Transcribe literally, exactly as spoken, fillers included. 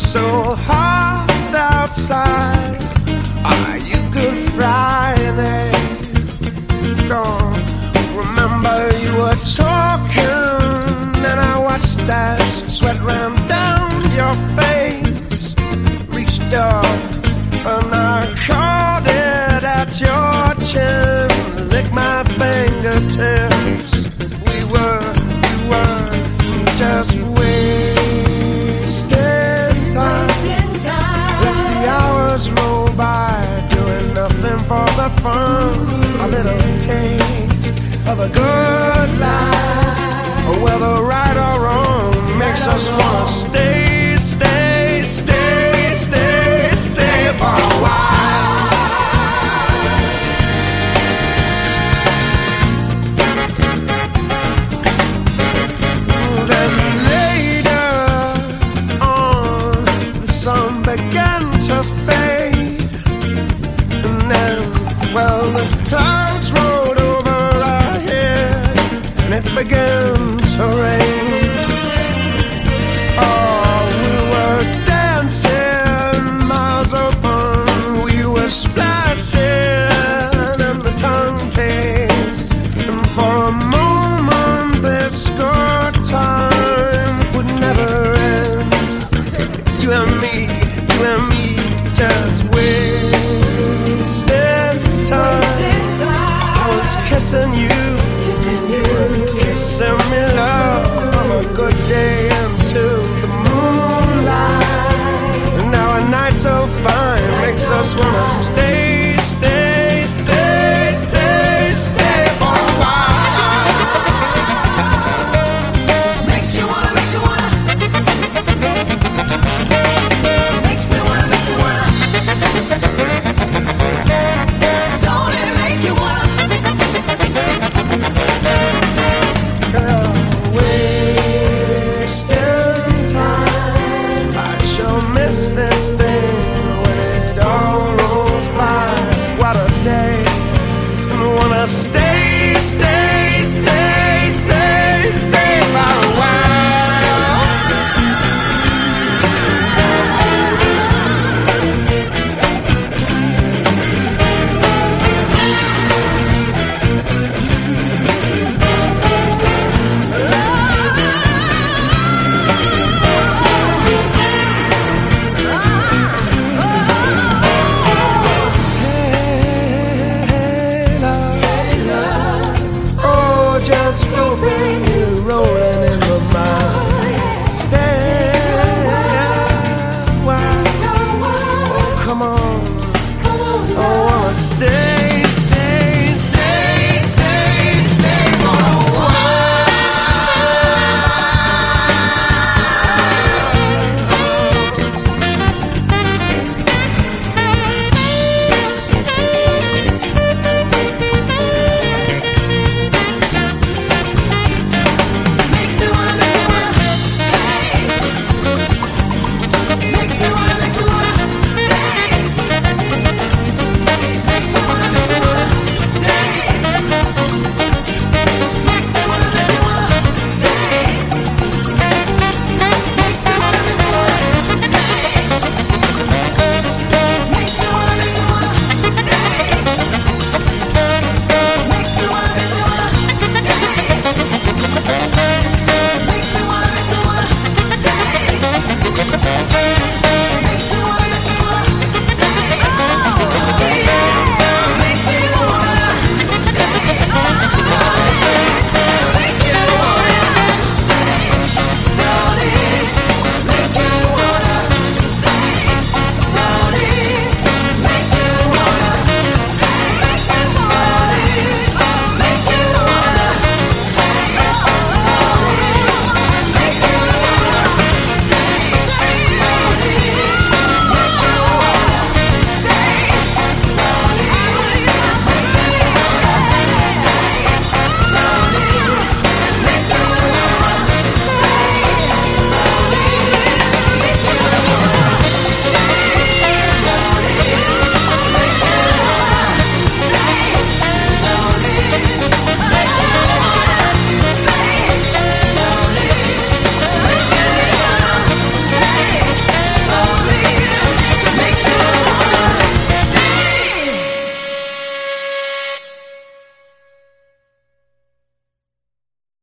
so hot outside. Are you Good Friday? Gone. Remember you were talking, and I watched as sweat ran down your face. Reached up and I caught it at your chin, licked my fingertips. We were, we were just wasting time. Let the hours roll by, doing nothing for the fun. A little taste of a good life, whether right or wrong, makes us wanna stay, stay, stay, stay, stay for a while. Then later on, the sun began to fade, and then, well, the clouds rolled over our head, and it began to rain. Oh, we were dancing, miles open, we were splashing in the tongue taste, and for a moment this good time would never end. You and me, you and me, just wasting time. I was kissing you, kissing me, love, on a good day into the moonlight. And now a night so fine makes us wanna stay, stay, stay, stay, stay for a while. Makes you wanna, makes you wanna. Makes me wanna, makes me wanna. Don't it make you wanna? Wasting time, I shall miss this thing when it all rolls by. What a day, and wanna stay, stay, stay, stay, stay for a while. Just hoping you're rolling in the mind. Stay a while. Oh, come on. I wanna stay.